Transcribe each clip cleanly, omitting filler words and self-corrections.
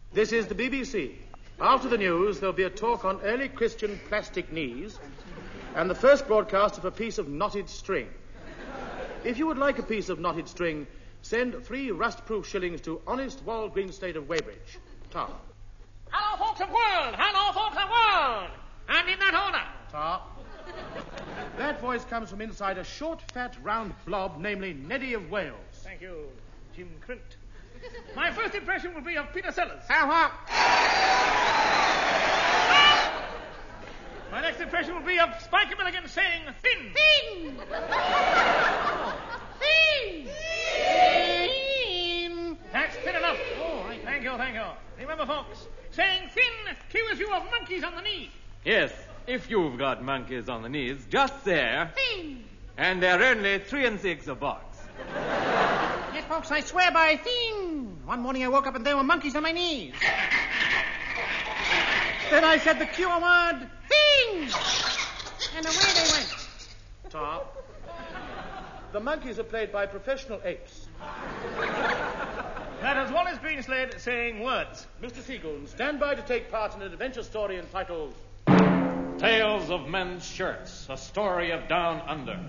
This is the BBC. After the news, there'll be a talk on early Christian plastic knees and the first broadcast of a piece of knotted string. If you would like a piece of knotted string, send 3 rust-proof shillings to Honest Wall Greenstade of Weybridge. Ta. Hello, folks of world! Hello, folks of world! And in that order. Ta. That voice comes from inside a short, fat, round blob, namely Neddy of Wales. Thank you, Jim Crint. My first impression will be of Peter Sellers. How? My next impression will be of Spiker Milligan saying thin. Thin! Thin! Thin! That's thin enough. Oh, thank you. Remember, folks, saying thin cures you of monkeys on the knee. Yes, if you've got monkeys on the knees, just there. Thin! And they're only 3 and 6 a box. Yes, folks, I swear by thin. One morning I woke up and there were monkeys on my knees. Then I said the cure word, thin! And away they went. Ta. The monkeys are played by professional apes. That is Wallace Greenslade saying words. Mr. Seagoon, stand by to take part in an adventure story entitled Tales of Men's Shirts, a story of Down Under.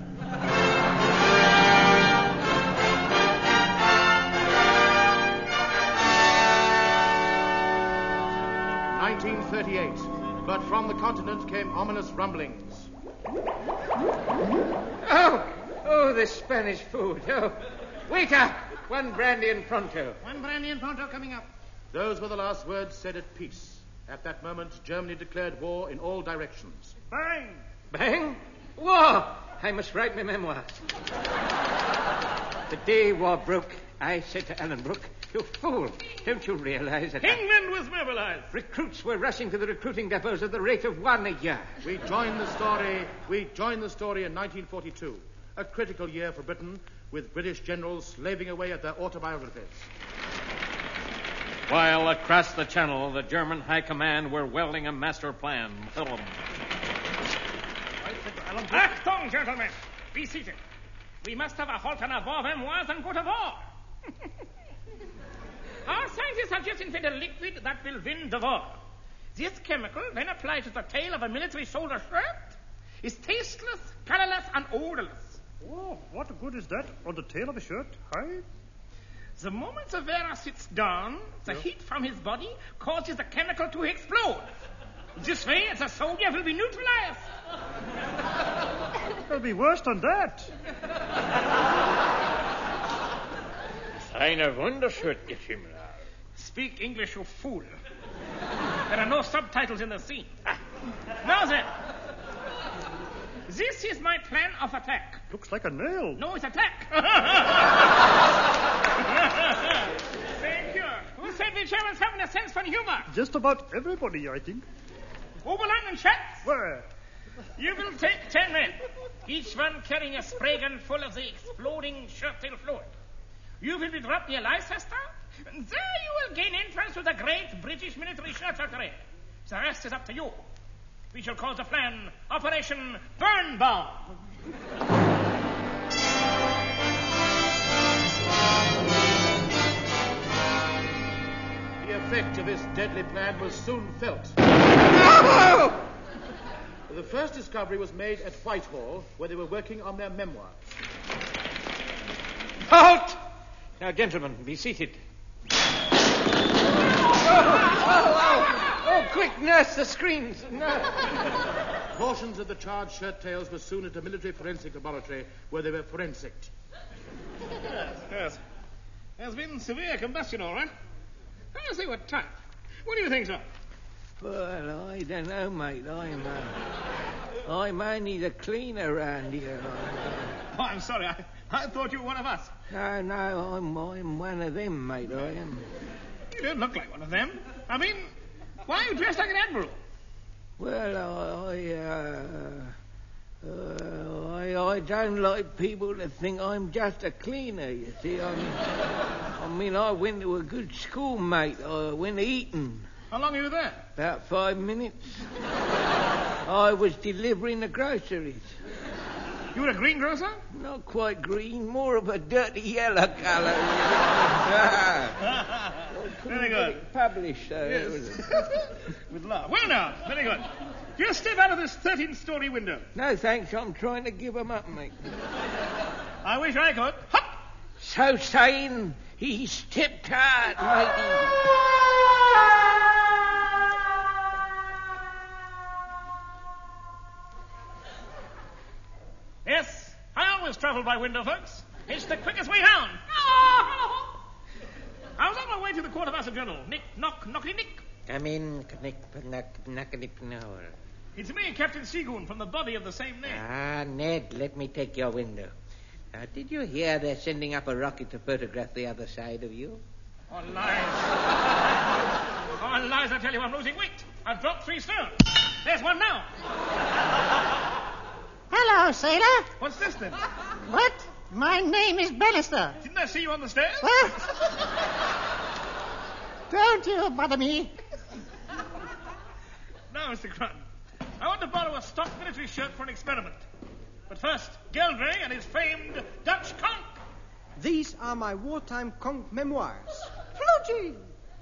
1938, but from the continent came ominous rumblings. Oh, the Spanish food. Oh, waiter, 1 brandy and pronto. 1 brandy and pronto coming up. Those were the last words said at peace. At that moment, Germany declared war in all directions. Bang! Bang? War! I must write my memoir. The day war broke, I said to Alan Brooke, "You fool, don't you realize that England was mobilized. recruits were rushing to the recruiting depots at the rate of 1 a year." We joined the story in 1942, a critical year for Britain, with British generals slaving away at their autobiographies. While across the channel, the German High Command were welding a master plan. Achtung, gentlemen. Be seated. We must have a halt on our war memoirs and go to war. Our scientists have just invented a liquid that will win the war. This chemical, when applied to the tail of a military soldier shirt, is tasteless, colorless, and odorless. Oh, what good is that on the tail of a shirt? Hi? The moment the wearer sits down, the heat from his body causes the chemical to explode. This way, the soldier will be neutralized. It'll be worse than that. Eine Wunderschöne Himmel. Speak English, you fool. There are no subtitles in the scene. Now then, this is my plan of attack. Looks like a nail. No, it's attack. Thank you. Who said the Germans have a sense for humor? Just about everybody, I think. Oberleutnant Schatz, Where? you will take 10 men, each one carrying a spray gun full of the exploding shirt-tail fluid. You will be dropped near Leicester, and there you will gain entrance to the great British military shirt factory. The rest is up to you. We shall call the plan Operation Birnbaum. The effect of this deadly plan was soon felt. No! The first discovery was made at Whitehall, where they were working on their memoir. Halt! Now, gentlemen, be seated. Oh, quick, nurse, the screens. Nurse. Portions of the charred shirt tails were soon at a military forensic laboratory where they were forensicked. Yes. There's been severe combustion, all right. I say what type. What do you think, sir? Well, I don't know, mate. I'm only the cleaner around here. Oh, I'm sorry. I thought you were one of us. No, I'm one of them, mate, I am. You don't look like one of them. I mean, why are you dressed like an admiral? Well, I don't like people to think I'm just a cleaner, you see. I went to a good school, mate. I went to Eton. How long are you there? About 5 minutes. I was delivering the groceries. You were a greengrocer? Not quite green, more of a dirty yellow colour. couldn't Very get good. it published. Yes. With love. Well, now, very good. Just step out of this 13-story window. No, thanks. I'm trying to give 'em up, mate. I wish I could. Hop! So saying, he stepped out, matey. Yes, I always travel by window, folks. It's the quickest way down. I was on my way to the Quartermaster General. Nick, knock, knocky, nick. Come in, knick. It's me, Captain Seagoon, from the body of the same name. Ah, Ned, let me take your window. Now, did you hear they're sending up a rocket to photograph the other side of you? Oh, lies. Oh, lies, I tell you, I'm losing weight. I've dropped 3 stone. There's one now. Hello, sailor. What's this, then? What? My name is Bannister. Didn't I see you on the stairs? What? Don't you bother me. Now, Mr. Crun, I want to borrow a stock military shirt for an experiment. But first, Geldray and his famed Dutch conch. These are my wartime conch memoirs. Floogee.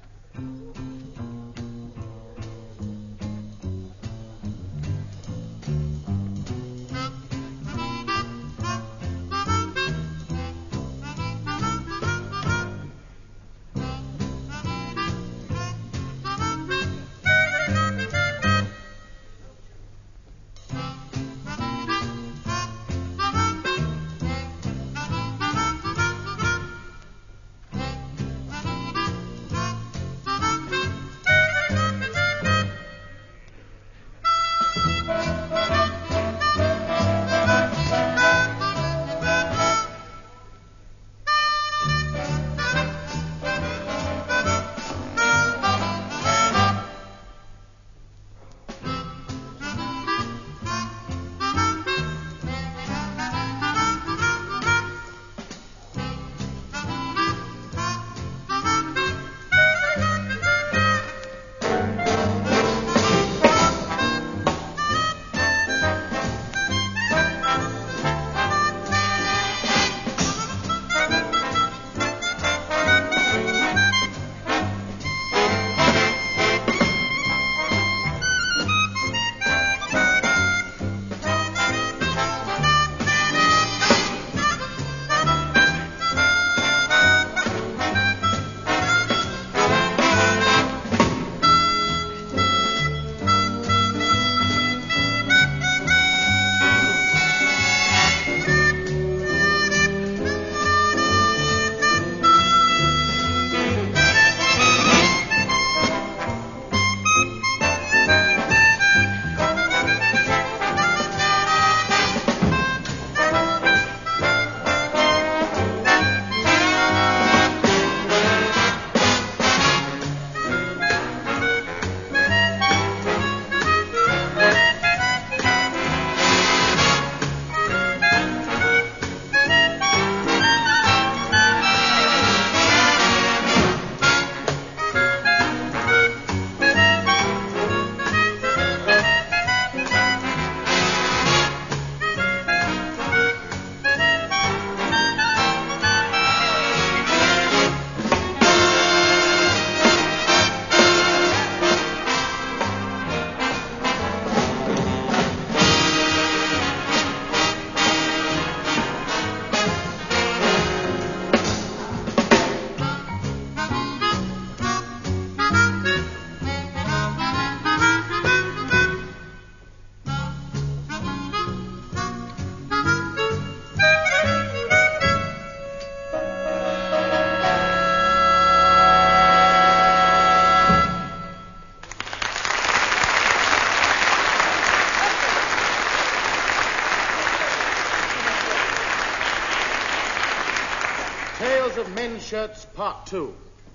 Tales of Men's Shirts, Part 2.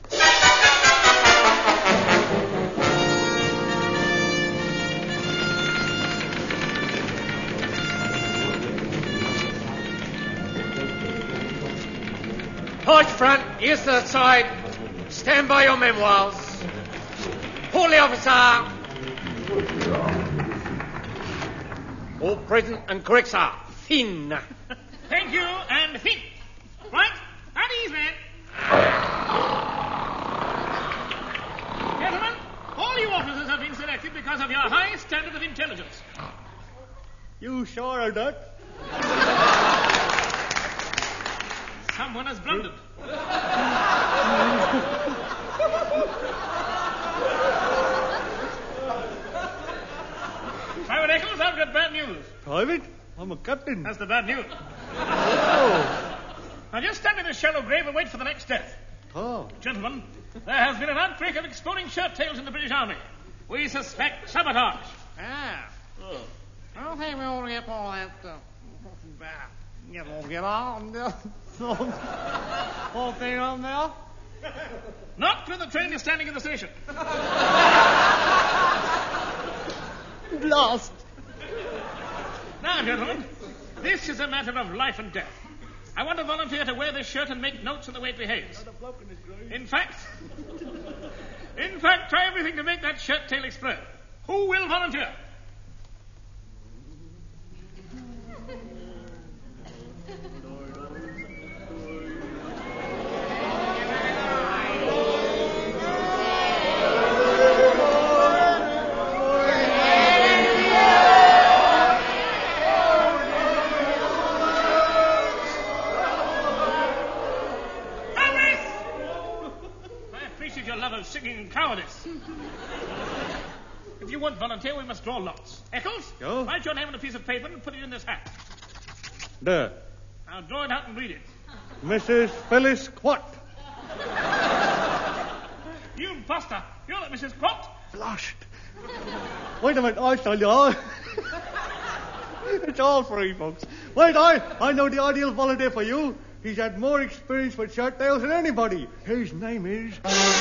Port front, east to the side. Stand by your memoirs. Hold the officer. All present and correct, sir. Fin. Thank you, and fin. Right? At ease, man. officers have been selected because of your high standard of intelligence. You sure are that? Someone has blundered. Private Eccles, I've got bad news. Private? I'm a captain. That's the bad news. Oh. Now just stand in this shallow grave and wait for the next death. Oh. Gentlemen, there has been an outbreak of exploding shirt tails in the British Army. We suspect sabotage. Ah. I think we ought to get all that get on there. Whole thing on there. Not when the train is standing in the station. Lost. Now, gentlemen, this is a matter of life and death. I want a volunteer to wear this shirt and make notes of the way it behaves. In fact, try everything to make that shirt tail explode. Who will volunteer? Singing and cowardice. If you won't volunteer, we must draw lots. Eccles, write your name on a piece of paper and put it in this hat. There. Now draw it out and read it. Mrs. Phyllis Quat. You imposter. You're not Mrs. Quat. Blushed. Wait a minute, I'll tell you all. It's all free, folks. Wait, I know the ideal volunteer for you. He's had more experience with shirt tails than anybody. His name is...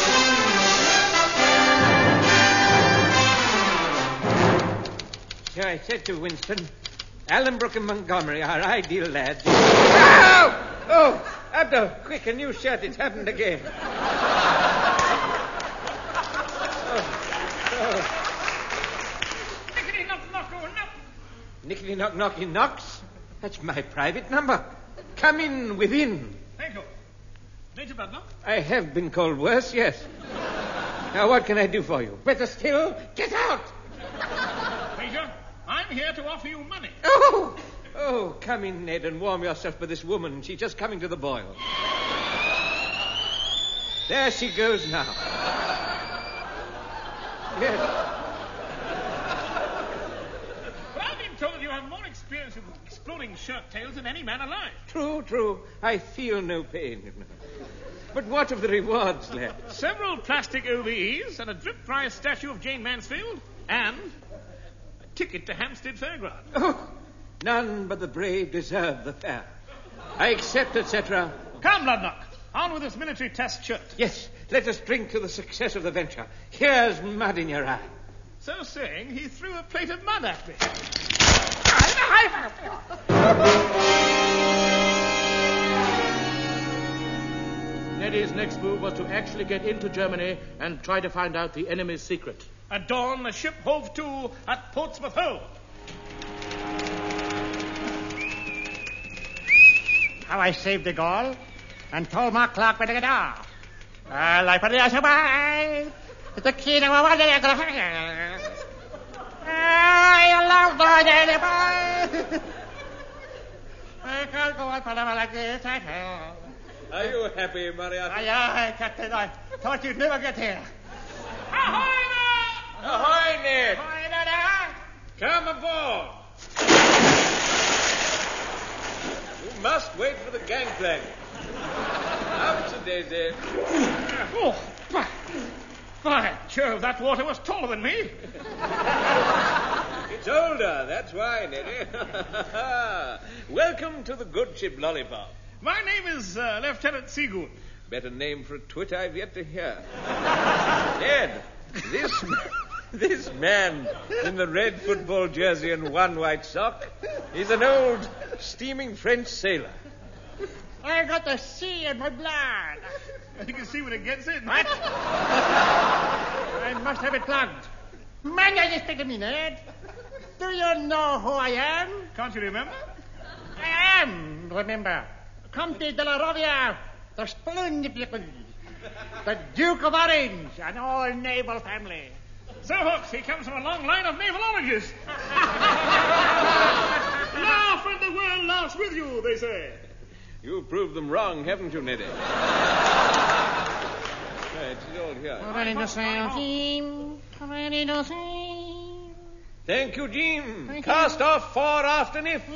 So I said to Winston, Allenbrook and Montgomery are ideal lads. Ow! Oh, Abdo, quick, a new shirt. It's happened again. Nickety knock knock oh knock. Nickety knock knocky knocks? That's my private number. Come in within. Thank you. Major Butler? I have been called worse, yes. Now, what can I do for you? Better still, get out! Major, I'm here to offer you money. Oh, come in, Ned, and warm yourself by this woman. She's just coming to the boil. There she goes now. Yes. I've been told you have more experience with exploding shirt tails than any man alive. True. I feel no pain, you know. But what of the rewards, lad? Several plastic OVEs and a drip-dry statue of Jane Mansfield and a ticket to Hampstead Fairground. Oh, none but the brave deserve the fair. I accept, etc. Come, Ludnock. On with this military test shirt. Yes, let us drink to the success of the venture. Here's mud in your eye. So saying, he threw a plate of mud at me. Neddy's next move was to actually get into Germany and try to find out the enemy's secret. At dawn, the ship hove to at Portsmouth Hold. How I saved the girl and told my clock where to get off. I put it away. The key to my one. I love the boy. I can't go on forever like this, I tell. Are you happy, Moriarty? Aye, Captain. I thought you'd never get here. Ahoy, Ned! Ahoy, Ned! Ahoy, Ned! Come aboard. You must wait for the gangplank. Out a daisy. Oh, by Jove, that water was taller than me. It's older, that's why, Neddy. Welcome to the good ship Lollipop. My name is Lieutenant Seagoon. Better name for a twit I've yet to hear. Ned, this man in the red football jersey and one white sock is an old steaming French sailor. I got the sea in my blood. You can see when it gets in. What? I must have it plugged. Man, you speak to me, Ned. Do you know who I am? Can't you remember? I am, remember. Comte de la Rovia, the splendid people, the Duke of Orange, and all naval family. So, folks, he comes from a long line of navalologists. Laugh and the world laughs with you, they say. You've proved them wrong, haven't you, Neddy? It's all here. Ready to sail, Jim. Ready to sail. Thank you, Jim. Thank Cast you. off fore, aft, and if.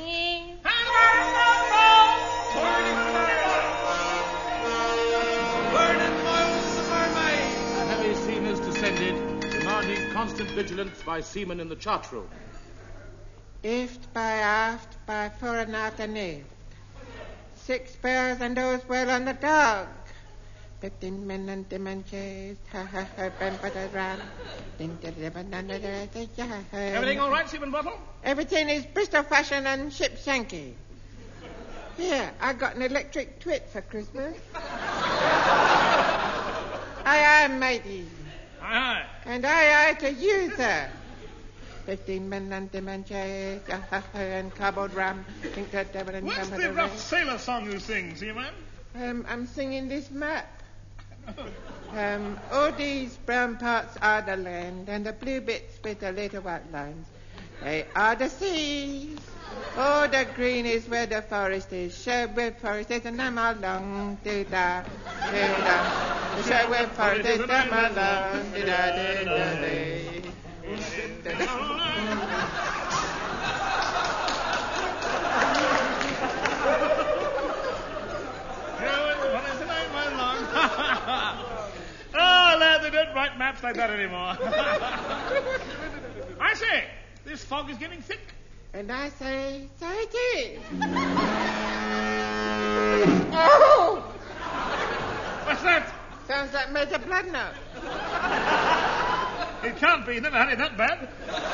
A heavy sea mist descended, demanding constant vigilance by seamen in the chart room. Aft by aft by fore and aft and aft. 6 spars and those well on the dog. 15 men and dimensions. Everything all right, Seaman Bottle? Everything is Bristol fashion and ship Yankee. Here, I got an electric twit for Christmas. Aye, matey. Aye. And aye to you, sir. 15 men and dimensions and cardboard ram. What's the rough sailor song you sing, Seaman? I'm singing this map. All these brown parts are the land, and the blue bits with the little white lines. They are the seas. Oh, the green is where the forest is. Sherwood Forest is, and I'm along. Do-da, do-da. The Sherwood Forest is, and I'm along. Do-da, do-da, Oh, lad, they don't write maps like that anymore. I say, this fog is getting thick. And I say, so it is. Oh! What's that? Sounds like Major Bloodnose. It can't be. Never had it that bad.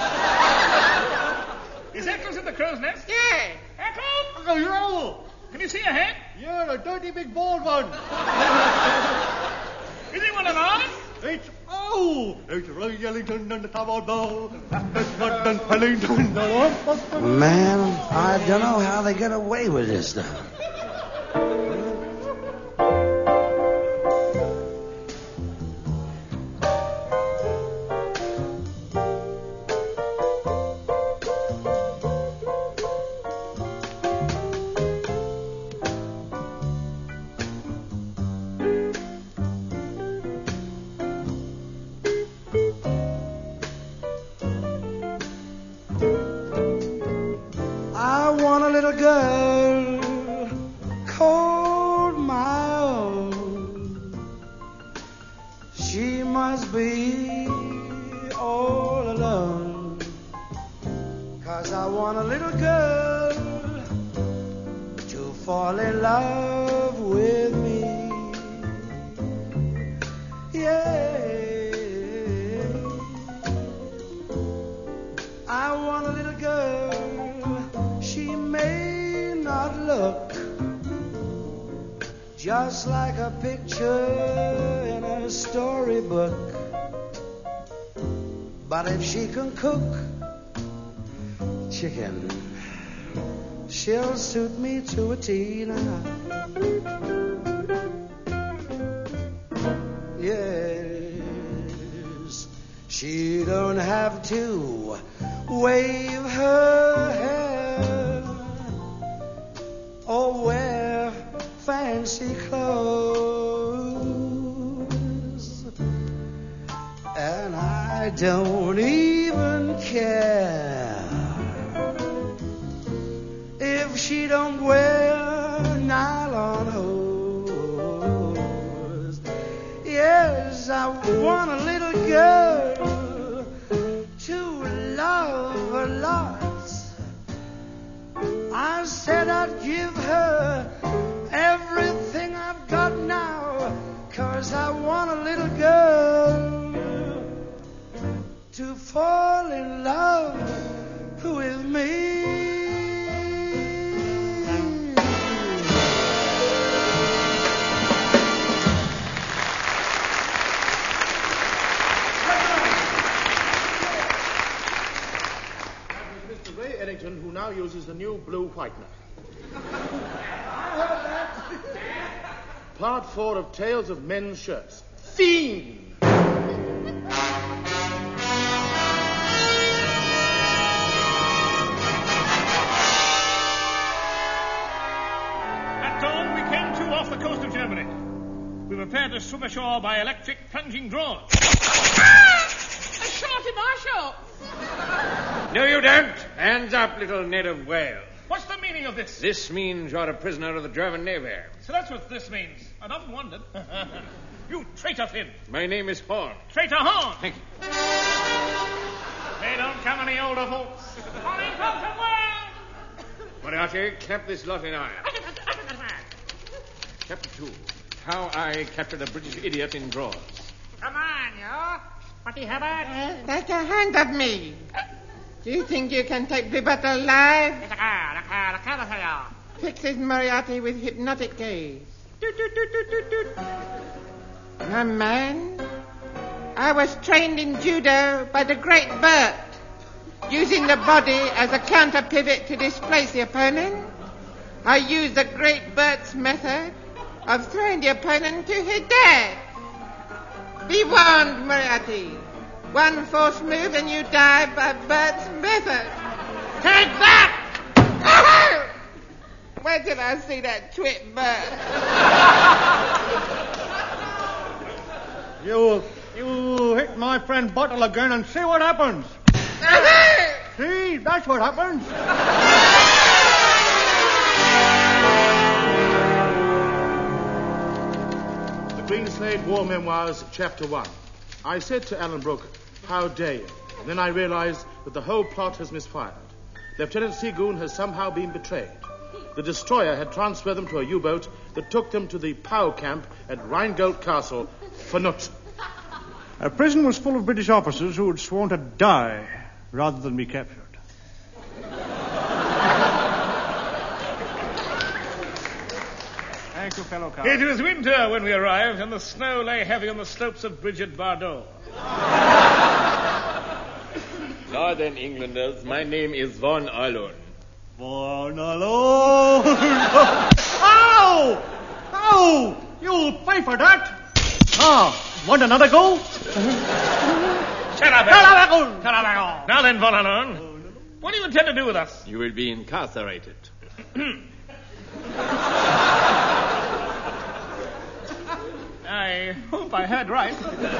Is Eccles in the crow's nest? Yeah. Eccles? Oh, you Can you see a head? You're a dirty big bald one. Is he one of ours? It's Roy Ellington and the cowboy bow. And Pellington. Man, I don't know how they get away with this stuff. Just like a picture in a storybook. But if she can cook chicken, she'll suit me to a T now. Yes, she don't have to wave her hair or wear fancy clothes, and I don't even care if she don't wear nylon hose. Yes, I want a little girl to love a lot. I said I'd give her everything I've got now, 'cause I want a little girl to fall in love with me. That was Mr. Ray Ellington, who now uses the new blue whitener. Part 4 of Tales of Men's Shirts. Fiend! to swim ashore by electric plunging drawers. A shot in our shorts. No, you don't. Hands up, little native whale. What's the meaning of this? This means you're a prisoner of the German Navy. So that's what this means. I'd often wondered. You traitor Finn. My name is Horn. Traitor Horn. Thank you. They don't come any older, folks. Honey, come to work. Moriarty, clap this lot in iron. Chapter 2. How I captured a British idiot in drawers. Come on, you. Spotty Hubbard. Take a hand of me. Do you think you can take Blibbert alive? Fixes Moriarty with hypnotic gaze. My man, I was trained in judo by the great Bert, using the body as a counter pivot to displace the opponent. I used the great Bert's method of throwing the opponent to his death. Be warned, Moriarty. One false move and you die by Bert's method. Take that! Where did I see that twit Bert? You hit my friend Bottle again and see what happens. See, that's what happens. The Greenslade War Memoirs, Chapter 1. I said to Alan Brooke, "How dare you?" And then I realized that the whole plot has misfired. Lieutenant Seagoon has somehow been betrayed. The destroyer had transferred them to a U-boat that took them to the POW camp at Rheingold Castle for Nut. A prison was full of British officers who had sworn to die rather than be captured. Thank you, fellow Carl. It was winter when we arrived, and the snow lay heavy on the slopes of Bridget Bardot. Northern Englanders, my name is Von Allen. Von Allen! Ow! Ow! You'll pay for that! Want another go? Shut up, Now then, Von Allen, what do you intend to do with us? You will be incarcerated. I hope I heard right.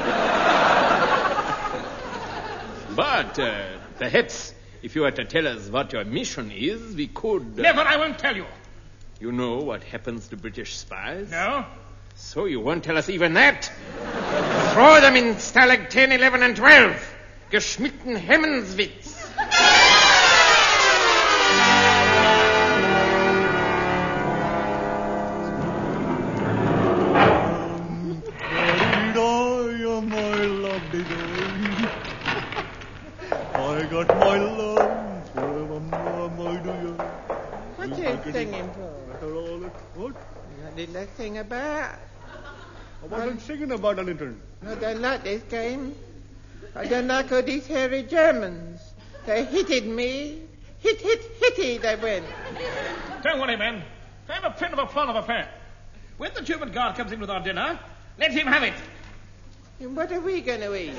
But perhaps if you were to tell us what your mission is, we could... Never, I won't tell you. You know what happens to British spies? No. So you won't tell us even that? Throw them in Stalag 10, 11, and 12. Geschmitten Hemmenswitz. I got my love. What are you singing for? What? What did I sing about? I wasn't singing about anything. I don't like this game. I don't like all these hairy Germans. They hitted me. Hitty, they went. Don't worry, man. I have a print of a plan of affair. When the German guard comes in with our dinner, let him have it. And what are we going to eat?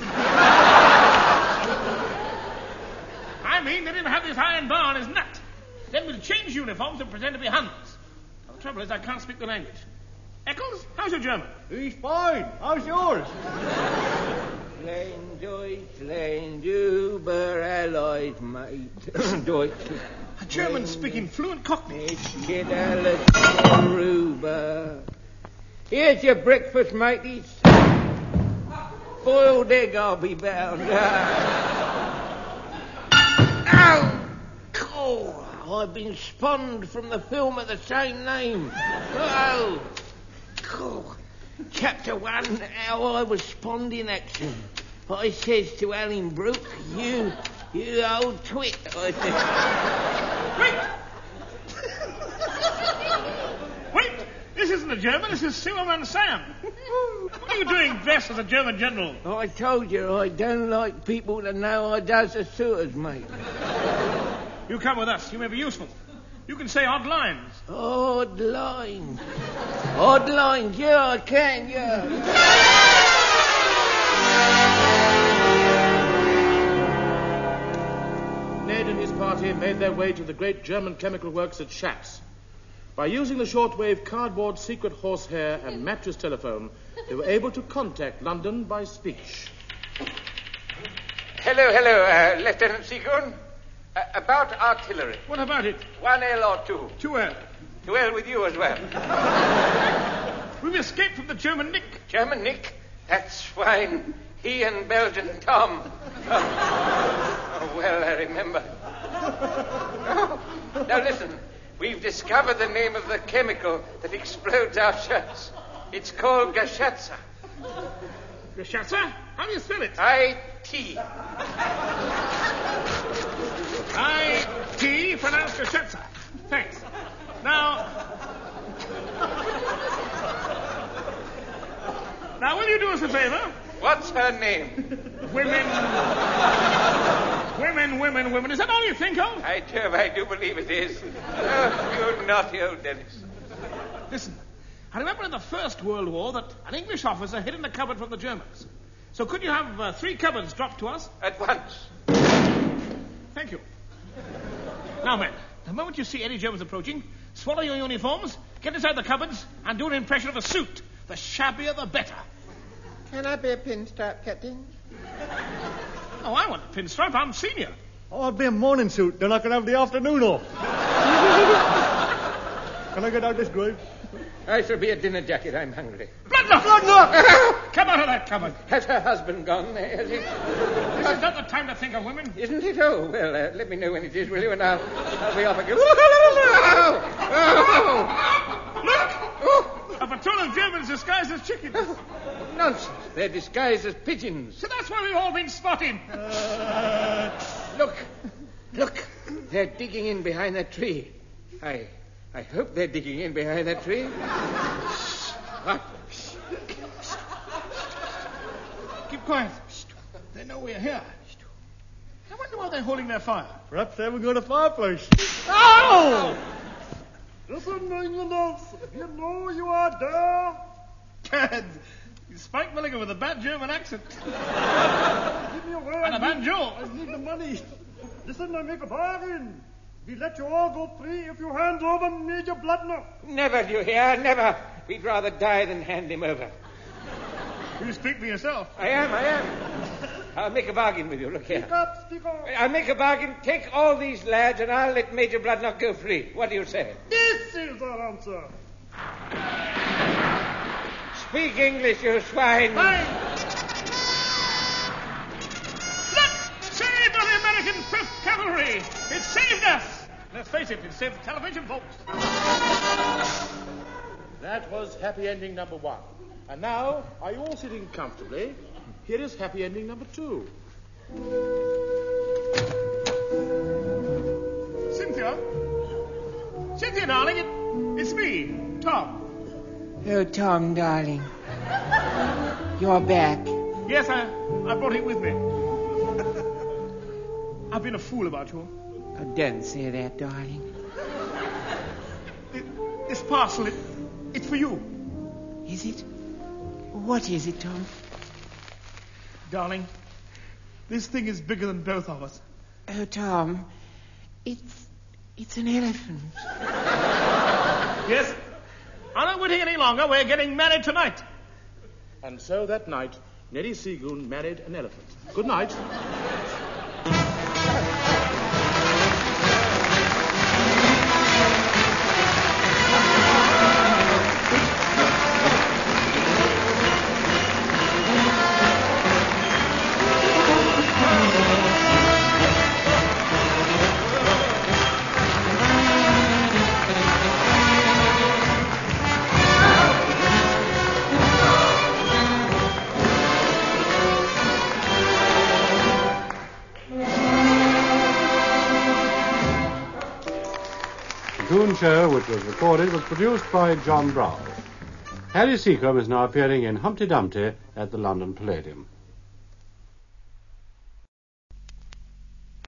I mean, let him have this iron bar on his nut. Then we'll change uniforms and pretend to be Huns. The trouble is I can't speak the language. Eccles, how's your German? He's fine. How's yours? Plain Deutschland, über allied mate. Deutsch. A German speaking fluent Cockney. Get Alex Aruba. Here's your breakfast, mateys. Boiled egg, I'll be bound. Ow! Oh, I've been spawned from the film of the same name. Oh! Oh. Chapter 1, how I was spawned in action. I says to Alan Brooke, you old twit. Wait! Wait! This isn't a German, this is Silverman Sam. What are you doing dressed as a German general? I told you I don't like people to know I does the sewers, mate. You come with us, you may be useful. You can say odd lines. Odd lines? Odd lines, yeah, I can, yeah. Ned and his party made their way to the great German chemical works at Schatz. By using the shortwave cardboard secret horsehair and mattress telephone, they were able to contact London by speech. Hello, Lieutenant Seagoon. About artillery. What about it? 1L or 2? 2L. 2L with you as well. We've escaped from the German Nick. German Nick? That's fine. He and Belgian Tom. Oh, well, I remember. Now listen. We've discovered the name of the chemical that explodes our shirts. It's called Gashatza. Gashatza? How do you spell it? I-T. I-T, pronounced Gashatza. Thanks. Now, will you do us a favor? What's her name? Women. Is that all you think of? I do believe it is. Oh, you naughty old Dennis. Listen, I remember in the First World War that an English officer hid in a cupboard from the Germans. So could you have 3 cupboards dropped to us? At once. Thank you. Now, men, the moment you see any Germans approaching, swallow your uniforms, get inside the cupboards, and do an impression of a suit. The shabbier, the better. Can I be a pinstripe, Captain? Oh, I want a pinstripe. I'm senior. Oh, I'll be a morning suit. Then I can have the afternoon off. Can I get out this grave? I shall be a dinner jacket. I'm hungry. Bloodlock! Come out of that cupboard. Has her husband gone? Has he? This is not the time to think of women. Isn't it? Oh, well, let me know when it is, will you? And I'll be off again. Look! A patrol of Germans disguised as chickens. Nonsense. They're disguised as pigeons. So that's why we've all been spotted. Look. They're digging in behind that tree. I hope they're digging in behind that tree. Keep quiet. They know we're here. I wonder why they're holding their fire. Perhaps they haven't got a fireplace. Oh! Listen, Englanders, you know you are there. Gad, you Spike Milligan with a bad German accent. Give me a word. And a banjo. I need the money. Listen, I make a bargain. We let you all go free if you hand over Major Bloodnock. Never, do you hear? Never. We'd rather die than hand him over. You speak for yourself. I am. I'll make a bargain with you. Look here. Speak up. I'll make a bargain. Take all these lads and I'll let Major Bloodnock go free. What do you say? This is our answer. Speak English, you swine. Fine. Look! Saved by the American 5th Cavalry. It saved us. Let's face it saved television, folks. That was happy ending number 1. And now, are you all sitting comfortably? Here is happy ending number 2. Cynthia, darling, it's me, Tom. Oh, Tom, darling. You're back. Yes, I brought it with me. I've been a fool about you. Oh, don't say that, darling. This parcel, it's for you. Is it? What is it, Tom? Darling, this thing is bigger than both of us. Oh, Tom, it's an elephant. Yes? I'm not waiting any longer. We're getting married tonight. And so that night, Neddy Seagoon married an elephant. Good night. The show, which was recorded, was produced by John Brown. Harry Seacombe is now appearing in Humpty Dumpty at the London Palladium.